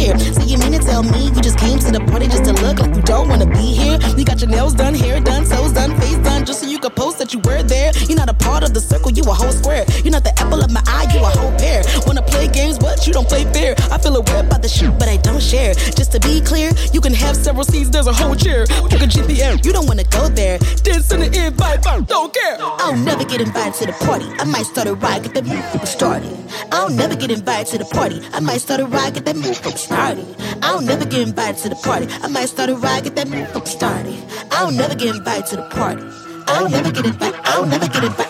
here. So you mean to tell me you just came to the party just to look like you don't wanna be here? You got your nails done, hair done, toes done, face done, just so you could post that you were there. You're not a part of the circle, you a whole square. You're not the apple of my eye, you a whole pear. Wanna play games, but you don't play fair. I feel aware about the shit, but I don't share. Just to be clear, you can have several seats, there's a whole chair. You can GPM, you don't wanna go there. Then send an invite, I don't care. I'll never get invited to the party. I might start a riot, get that move started. I'll never get invited to the party. I might start a riot, get that move started. I'll never get invited to the party. I might start a riot, get that move started. I'll never get invited to the party. I'll never get invited. I'll never get invited.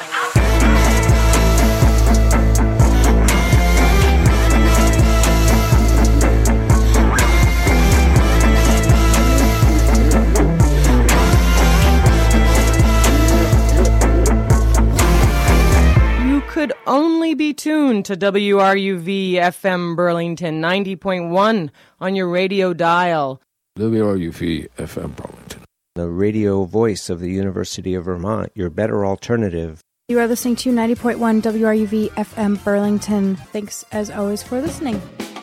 Could only be tuned to WRUV FM Burlington 90.1 on your radio dial. WRUV FM Burlington, the radio voice of the University of Vermont, your better alternative. You are listening to 90.1 WRUV FM Burlington. Thanks as always for listening.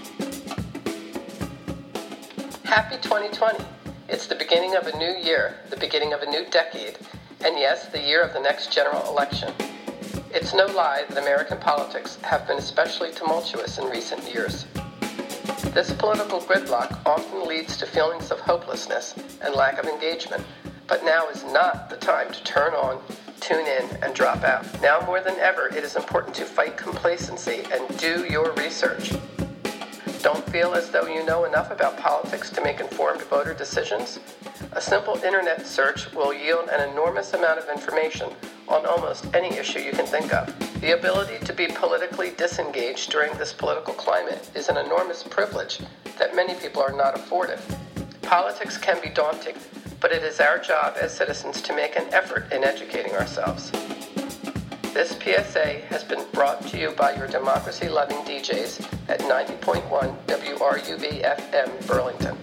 Happy 2020. It's the beginning of a new year, the beginning of a new decade, and yes, the year of the next general election. It's no lie that American politics have been especially tumultuous in recent years. This political gridlock often leads to feelings of hopelessness and lack of engagement, but now is not the time to turn on, tune in, and drop out. Now more than ever, it is important to fight complacency and do your research. Don't feel as though you know enough about politics to make informed voter decisions? A simple internet search will yield an enormous amount of information on almost any issue you can think of. The ability to be politically disengaged during this political climate is an enormous privilege that many people are not afforded. Politics can be daunting, but it is our job as citizens to make an effort in educating ourselves. This PSA has been brought to you by your democracy-loving DJs at 90.1 WRUV FM Burlington.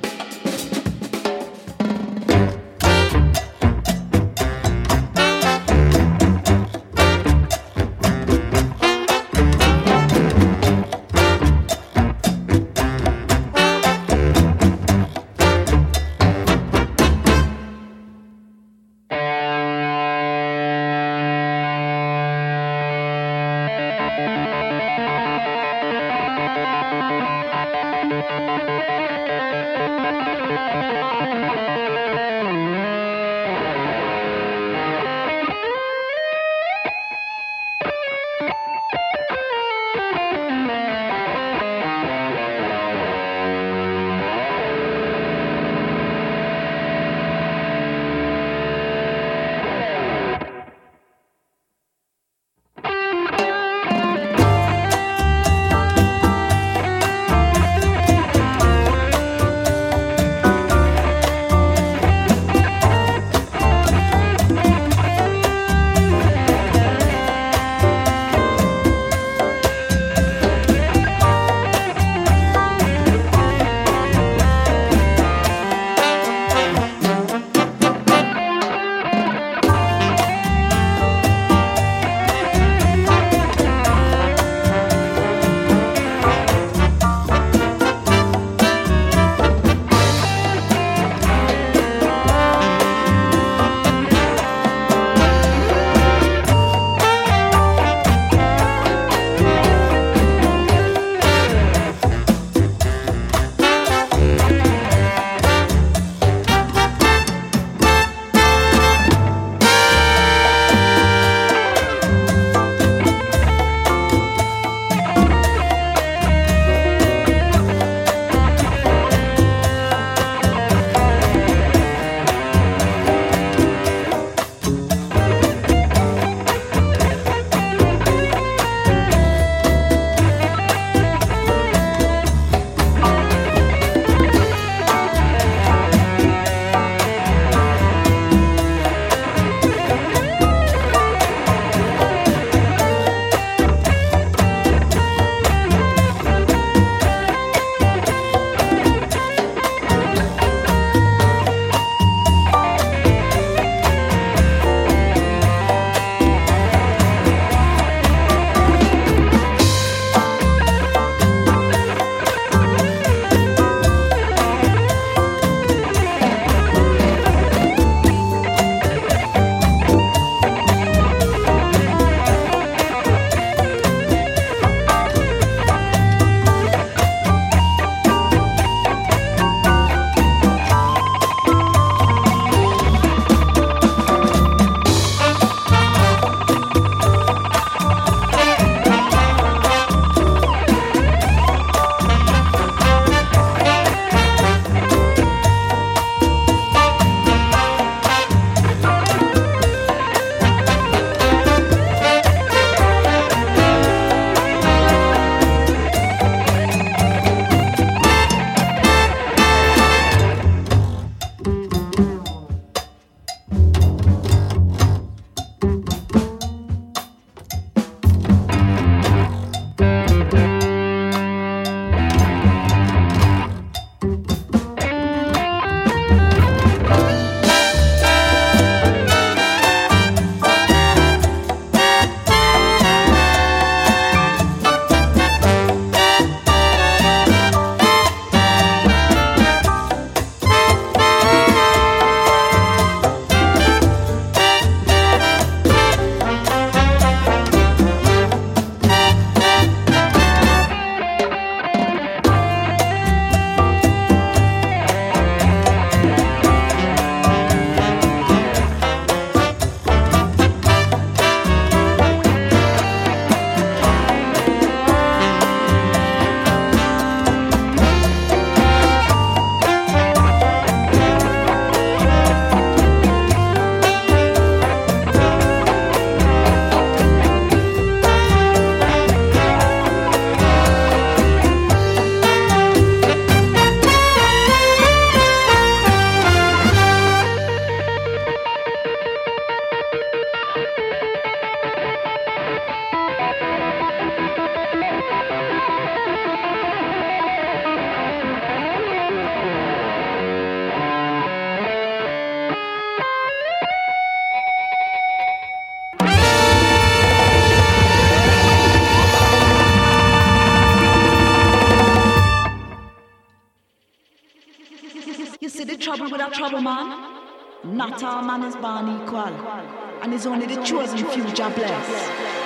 trouble, man? Not all man is born equal, and it's only the chosen few Jah bless.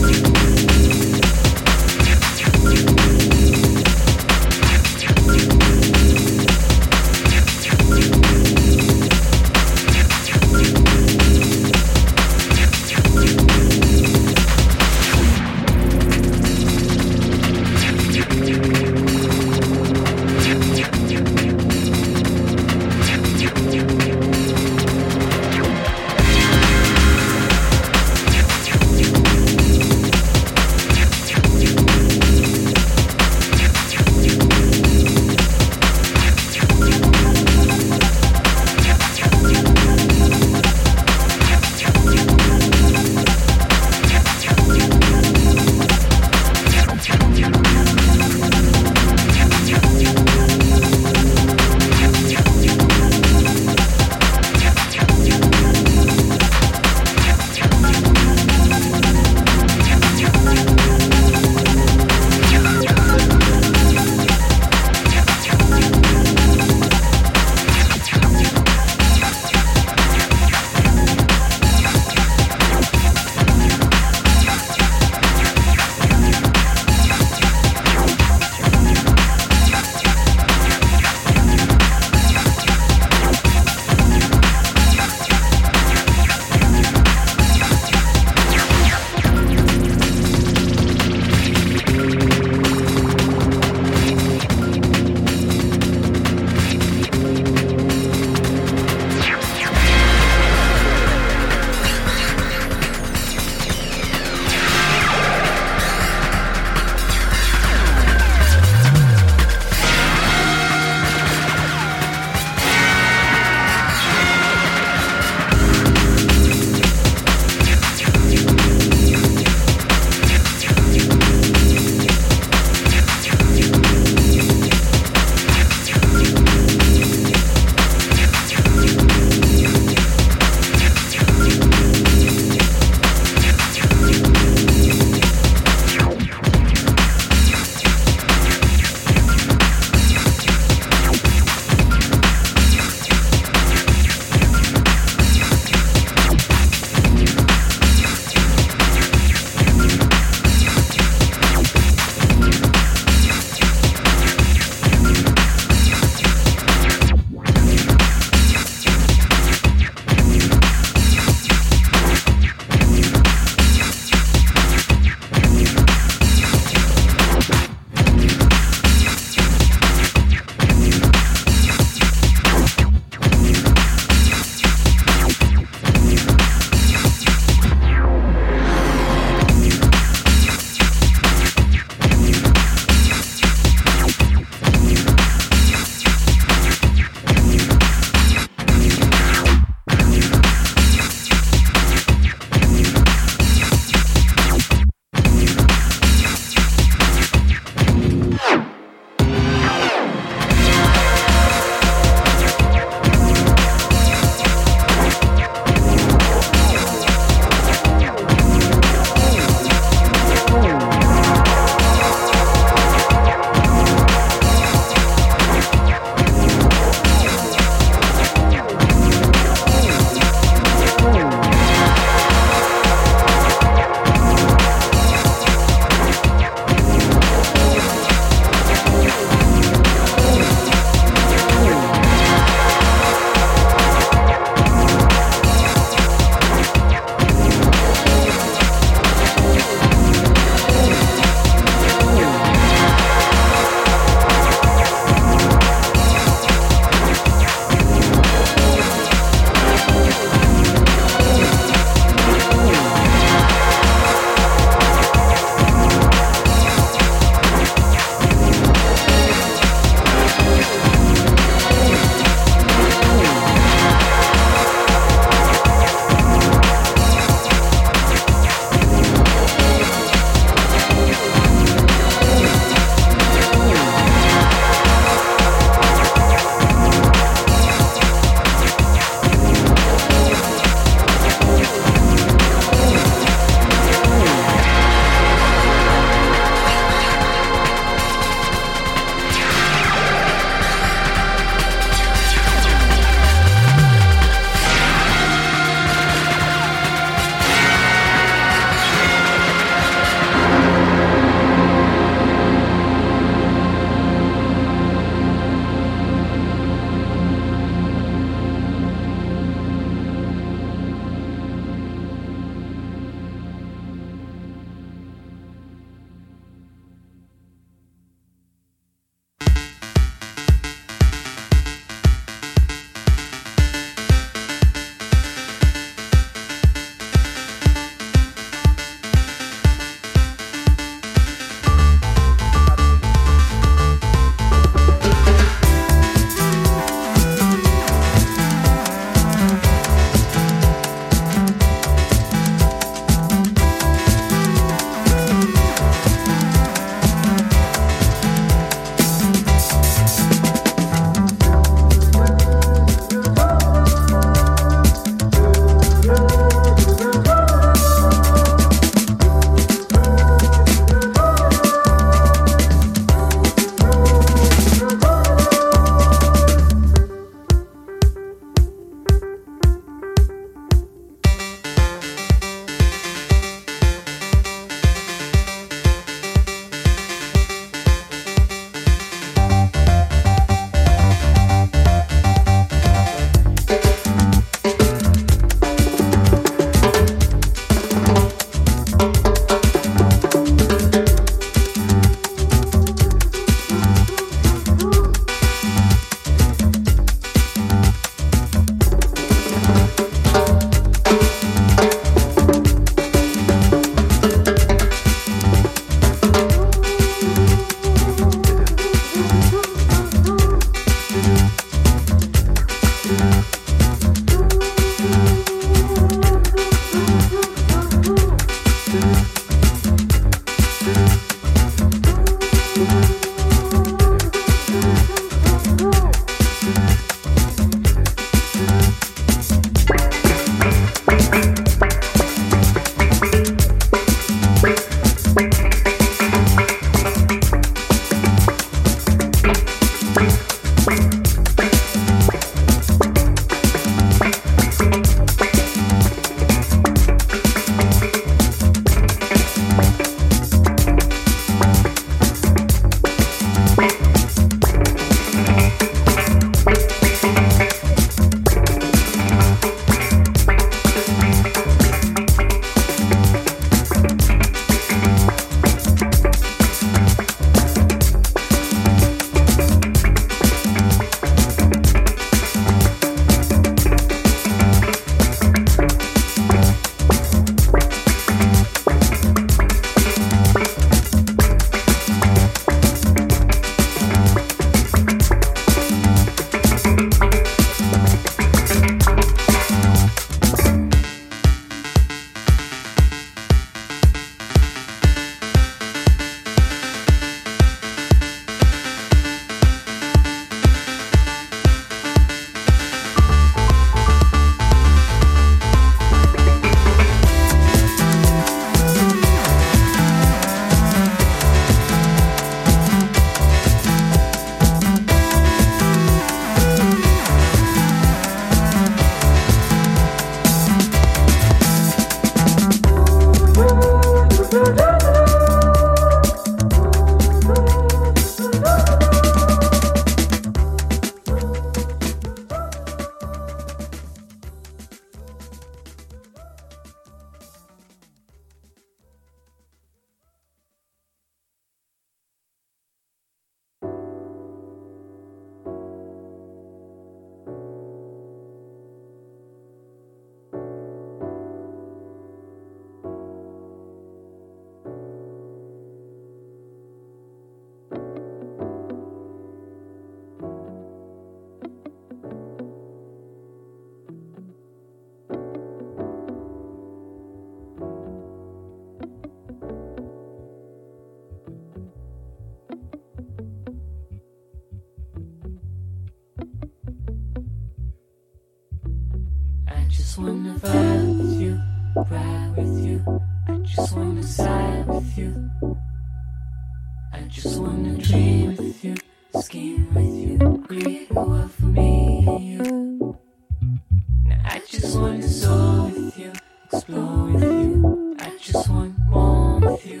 just wanna vibe with you, ride with you. I just wanna side with you. I just wanna dream with you, scheme with you, create a world for me and you. Now I just wanna soar with you, explore with you. I just want more with you.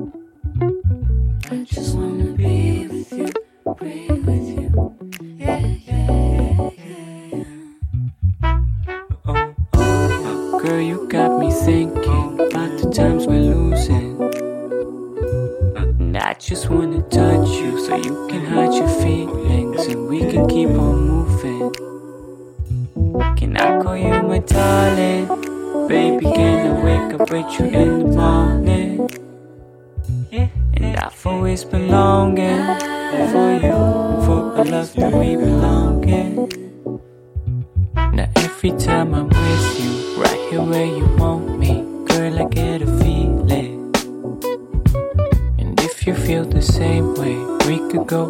I just wanna be with you, breathe with you. Yeah, yeah, yeah, yeah. Oh, girl, you got me thinking about the times we're losing. And I just wanna touch you so you can hide your feelings and we can keep on moving. Can I call you my darling? Baby, can I wake up with you in the morning? And I've always been longing for you, for a love that we belong in. Now every time I'm with you, right here where you want me, girl, I get a feeling. And if you feel the same way, we could go